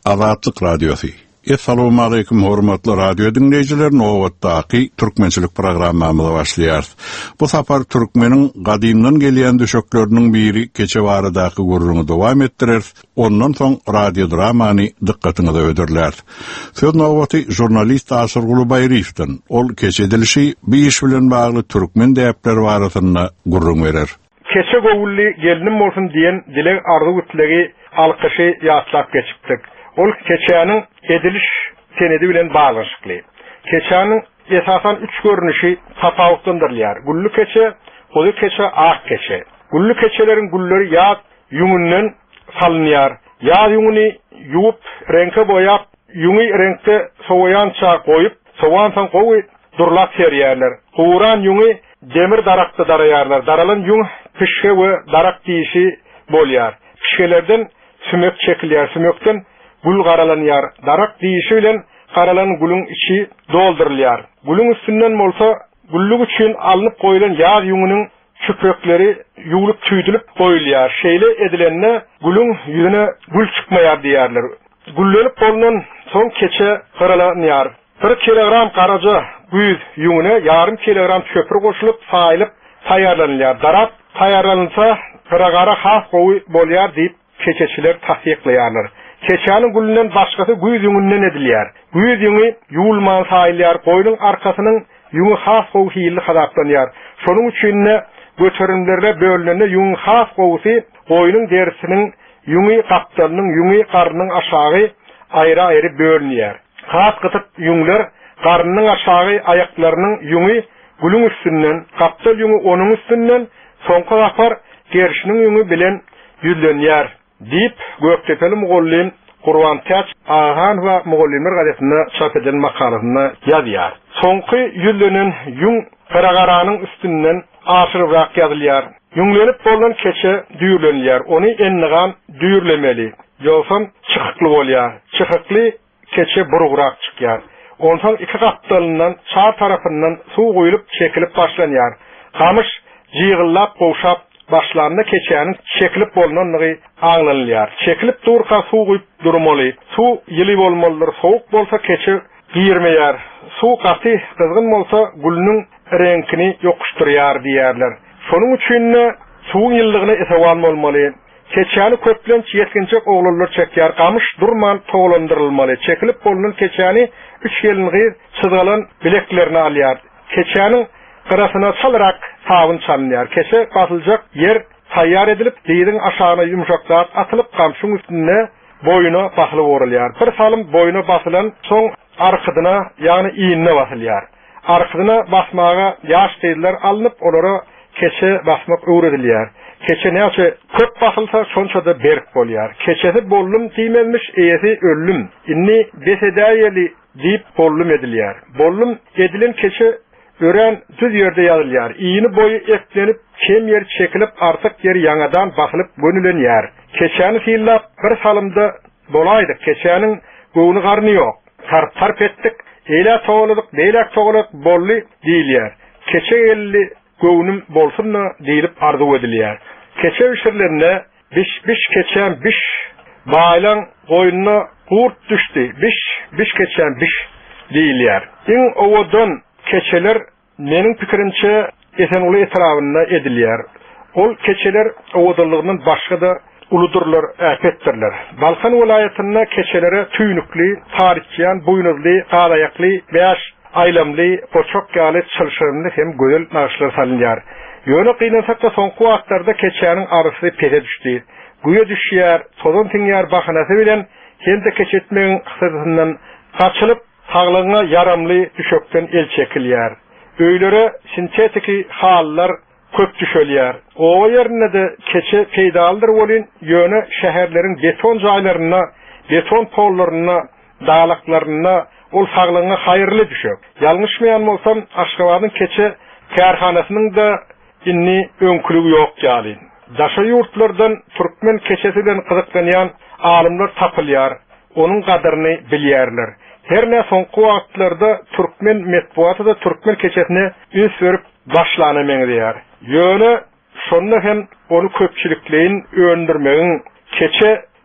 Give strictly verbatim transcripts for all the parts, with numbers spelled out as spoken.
Azatlyk Radiosu. Assalamu alaykum hormatly radio dinleyijiler, nowatdaky türkmençilik programmamyzy başlaýar. Bu sapar türkmeniň gadymdan gelýän düşökleriniň biri keçe baradaky gurruny dowam etdirer. Ondan soň radio dramany dikkatiňize öderler. Söz nowaty jurnalist Asyr Gulubayrywdan. Ol keçe edilişi bir iş bilen bagly türkmen däpleri barasyna gurrun berer. Keçe gowully gelinim bolsun diýen dilek arzu gütlegi alkışı ýatlap geçipdik. Ol keçäniň ediliş senedi bilen baglanşykly. Keçäniň esasan üç görnüşi tapawutdyrlar. Gully keçe, gozy keçe, ak keçe. Gully keçeleriň gulleri ýa ýuňundan salynýar. Ýa ýuňuny ýuwup, reňke boýap, ýuňy reňkde sowaýança goýup, sowaňsan goýup durlap serýärler. Quran ýuňy demir darakda daraýarlar. Daralan ýuň pişke we darak diýişi bolýar. Pişkelerden sümök çekilýär, sümökden gul garalanýar. Darak diýişi bilen garalan gulun içi doldurulýar. Gulun üstünden bolsa gulluk üçin alınıp goýulan ýaz ýuňunyň çüpekleri ýuwulup tüýdülip goýulýar. Şeýle edilenne gulun ýüzüne gul çykmaýar diýerler. Gullenip bolan soň keçe garalanýar. bir kilogram garaja güýz ýuňuna ýarym kilogram çöpür goşulyp saýlyp taýýarlanýar. Darak taýýarlansa gara has gowy bolýar diýip keçeçiler tahsiqlaýarlar. Keçäniň gülünden başgasy güýz ýuňundan edilýär. Güýz ýuňy ýuwulman saýlýar, goýunyň arkasynyň ýuňy has gowy hili hadaplanýar. Şonuň üçin göterimlerle bölünende ýuň has gowusy goýunyň derisiniň ýuňy gapdalynyň ýuňy garnynyň aşagy aýra-aýry bölünýär. Has gytyp ýuňlar garnynyň aşagy aýaklarynyň ýuňy gülüň üstünden, gapdal ýuňy onuň üstünden, soňky gapar gerişiniň ýuňy bilen ýüzlenýär. Dip Göktepeli Mugollim Qurban Taç Ahan we Mugollimler gazetyna çap edilen makalasyna ýazýar. Soňky ýüzlenen ýuň garagaranyň üstünden aşyryp ýazylýar. Ýuňlenip bolan keçe düýürlenýär. Ony ennigan düýürlemeli. Ýogsa çykykly bolýar. Çykykly keçe burugrak çykýar. Ondan iki gapdalyndan çar tarapyndan suw goýulyp çekilip başlanýar. Gamış jygyllap gowşap başlarına keçäniň çekilip bolanlygy aňlanýar. Çekilip durka suw goýup durmaly. Suw ýyly bolmalydyr. Sowuk bolsa keçe girmeýär. Suw gaty kızgyn bolsa gülüniň reňkini ýokuşdurýar diýerler. Şonuň üçin suwun ýyllygyna esewan bolmaly. Keçäni köplenç ýetginçek oglanlar çekýär. Gamış durman toglandyrylmaly. Çekilip bolanan keçäni üç ýylyny çyzgalan bileklerini alýar. Keçäniň garasyna çalyrak sawun çalynýar. Keçe basyljak yer taýýar edilip, diýdiň aşagyna ýumşaklar atylyp gamşyň üstüne boýuna basylyp oralýar. Bir salym boýuna basylan soň arkydyna, ýagny iýinine basylýar. Arkydyna basmaga ýaş teýler alınıp, olara keçe basmak öwredilýär. Keçe näçe köp basylsa şonça da berk bolýar. Keçesi bollum diýmelmiş, eýesi öllüm. Inni besedäýeli diýip bollum edilýär. Bollum edilen keçe ören düz ýerde ýazylýar. Iýini boýu eklenip, kem ýer çekilip, artyk ýer ýangadan basylyp gönülenýär. Keçäni fiillap bir salymda bolaýdy. Keçäniň göwüni garny ýok. Tarp tarp etdik, eýle togaladyk, beýle togaladyk bolly diýilýär. Keçe elli göwünüm bolsunna diýilip arzu edilýär. Keçe işlerinde biş biş keçen biş baýlan goýunyna gurt düşdi. Biş biş keçen biş diýilýär. Iň owadan keçeler meniň pikirimçe esenuly etrawyna edilýär. Ol keçeler owadalygyndan başga da uludurlar, äpetdirler. Balkan welaýatyna keçelere tüýnükli, tarikçiýan, boýnuzly, galaýakly, beş aylamly, poçok ýaly çylşyrynly hem gözel naşlar salynýar. Ýöne gynansak da soňky wagtlarda keçäniň arysy pete düşdi. Güýe düşýär, tozun tiňýär bahanasy bilen hende keçetmegiň kysyryndan gaçylyp, saglygyna yaramly düşökden el çekilýär. Öýlere sintetiki hallar köp düşelýär. O ýerine de keçe peýdaldyr bolýan, ýöne şäherleriň beton jaýlaryna, beton pollaryna, dağlaklaryna ol saglygyna haýyrly düşök. Ýalňyşmaýan bolsam, Aşgabatyň keçe kärhanasynyň da inni öňküligi ýok ýaly. Daşa ýurtlardan türkmen keçesi bilen gyzyklanýan alymlar tapylýar, onuň gadaryny bilýärler. Her ne soňky wagtlarda türkmen medpuaty da türkmen keçesine üns berip başlanyp Ýöne şonda hem onu köpçilikleyin öndürmegiň keçe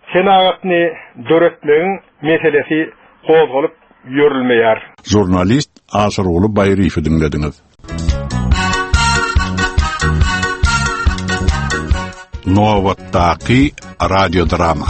senagatny döretlerin meselesi gozgalyp ýörülmeýär. Jurnalist Asyr Uly Baýryfy dinlediňiz. Nowattaqi radio drama.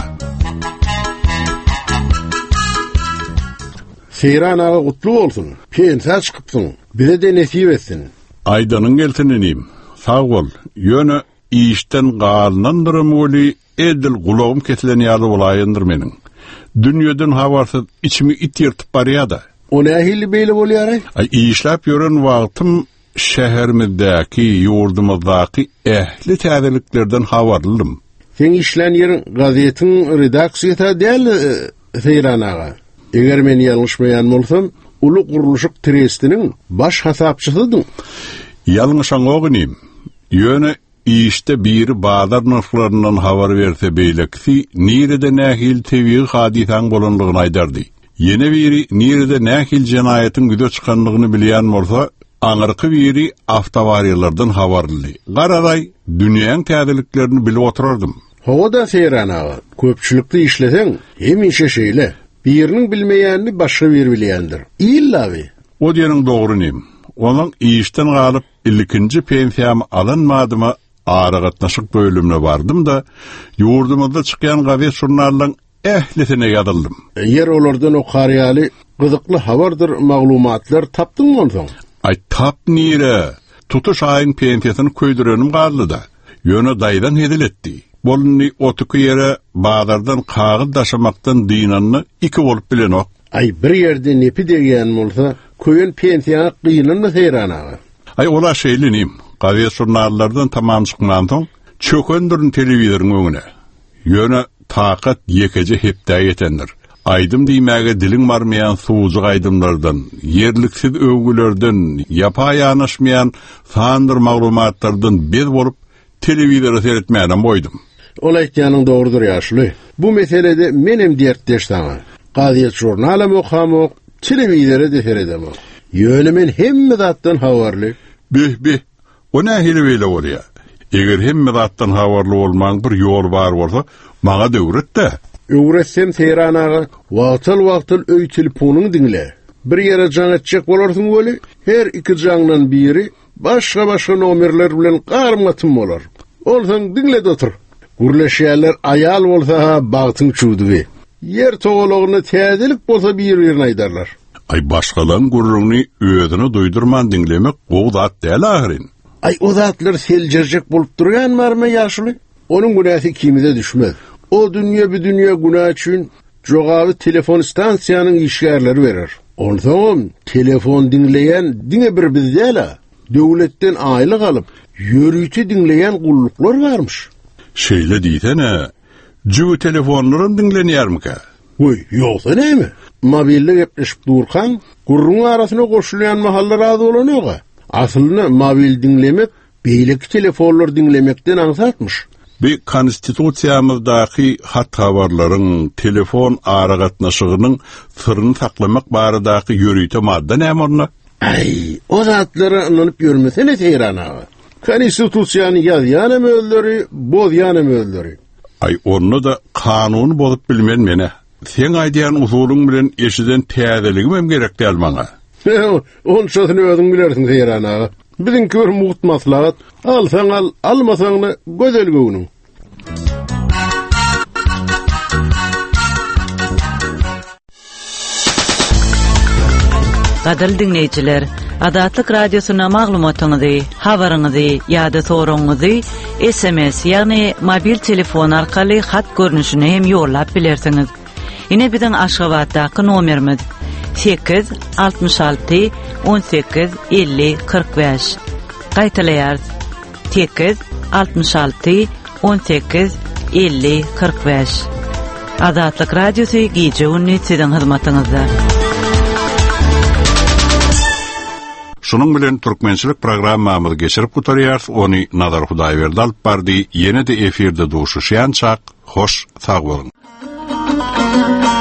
Seyran ağa gutlu bolsun. Pensa çykypsyň. Bize de nesip etsin. Aydanyň geltinenim. Sag bol. Ýöne işten galnandyrym weli edil gulagym kesilen ýaly bolaýyndyr meniň. Dünýeden habarsyz içimi it ýertip barýar-da. O nähili beýle bolýar? Ay işläp ýören wagtym şäherimizdäki, ýurdumyzdaky ähli täzeliklerden habarlydym. Sen işlän ýerin gazetiň redaksiýasy däl, Seyran ağa. Eger men ýalňyşmaýan bolsam, uly guruluşyk trestiniň baş hasapçysydyň. Ýalňyşaň ogynym. Ýöne işte biri bazar narxlarından habar berse beýleksi, nirede nähil tebii hadisaň bolanlygyny aýdardy. Ýene biri nirede nähil jenaýatyň güde çykanlygyny bilýän bolsa, aňyrky biri awtowariýalardan habarly. Garaday, dünýäň täzeliklerini bilip oturardym. Hawa da Seyran ağa, köpçülikli işleseň, hemişe şeýle. Biriniň bilmeýänini başga bir bilýändir. Illawy. O diýeniň dogrunym. Onuň işden galyp ilkinji pensiýamy alanmadymy, aragatnaşyk bölümine bardym da, ýurdumyzda çykýan gazet jurnalyň ählisine ýazyldym. Eger olardan okarýaly gyzykly habardyr, maglumatlar tapdyňmy onsoň? Ay tap nire, tutuş ayın pensiýasyny köýdürenim galdy. Ýöne daýdan hediletdi. Bolny otuky ýere bazardan kagyz daşamakdan dynanyny iki bolup bilen ok. Ay bir ýerde nepi degen bolsa, köýün pensiýa gynanyny Seyran ağa. Ay ola şeýlenim. Gazet jurnallardan tamam çykman soň çökendiriň telewizoriň öňüne. Ýöne takat ýekeje hepde ýetendir. Aydym diýmäge diliň barmaýan suwjy aydymlardan, ýerliksiz öwgülerden, ýapa ýanaşmaýan sandyr maglumatlardan bez bolup telewizor seyretmäden boýdum. Ola aýtýanyň dogrudur ýaşly. Bu meselede menem dertdeş saňa. Gazet jurnalym okamok, telewizora da seredem. Ýöne men hemme zatdan habarly. Bih bih. O nähili beýle bolýar. Eger hemme zatdan habarly bolmaň bir ýol bar bolsa, maňa döwretde. Öwretsem Seyran ağa, wagtyl-wagtyl öý telefonuny dinle. Bir ýere jaň etjek bolarsyň weli, her iki jaňdan biri başga-başga nomerler bilen garmatym bolar. Olsaň dinle otur. Gurleşýärler aýal bolsa bagtyň çuwdy. Yer togalagyny täzelik bolsa bir-birini aýdarlar. Ay başgalan gurruny özüne duýdurman dinlemek gowdat däl ahyrin. Ay o zatlar seljerjek bolup durýanmarmy ýaşly? Onuň günäsi kimide düşmez. O dünýä bir dünýä günah üçin jogaby telefon stansiýanyň işgärleri berer. Onsoň telefon dinleýän diňe bir bizdäla. Döwletden aýlyk alyp, ýörüýti dinleýän gulluklar barmyş. Şeýle diýsene, jüw telefonlaryň dinlenýärmika? Oy, ýoksa näme? Mobilde gepleşip durkan, gurrun arasyna goşulýan mahallar az bolanýar. Aslynda mobil dinlemek, beýleki telefonlar dinlemekden aňsatmyş. Bir konstitusiýamyzdaky hat habarlaryň, telefon aragatnaşygynyň syryny saklamak baradaky ýörüýte madda näme? Ay, o zatlary anlanyp ýörmesene Seyran ağa. Konstitusiýany ýazýan ömürleri, bozýan ömürleri. Ay, onu da kanuny bozup bilmen mene. Sen aýdýan usulyň bilen eşiden täzeligim hem gerek däl maňa. On şoňy özüň bilersiň Seyran ağa. Biziň kör muht maslahat, alsaň al, almasaň gözel göwnüň. Gadal dinleyijiler, Adatlyk radiosyna maglumatyňyzy, habaryňyzy ýa-da soragyňyzy S M S ýagny mobil telefon arkaly hat görnüşine hem ýollap bilersiňiz. Ine biziň Aşgabatdaky nomerimiz sekiz altmış alty on sekiz elli kırk beş. Gaýtalaýar sekiz altmış alty on sekiz elli kırk beş. Adatlyk radiosy gije ünni siziň hyzmatyňyzda. Şunun bilen türkmençilik programmamyzy geçirip gutarýar, ony Nazar Hudaýberdi alyp bardy. Ýene de efirde duşuşýan çak, hoş sag bolun.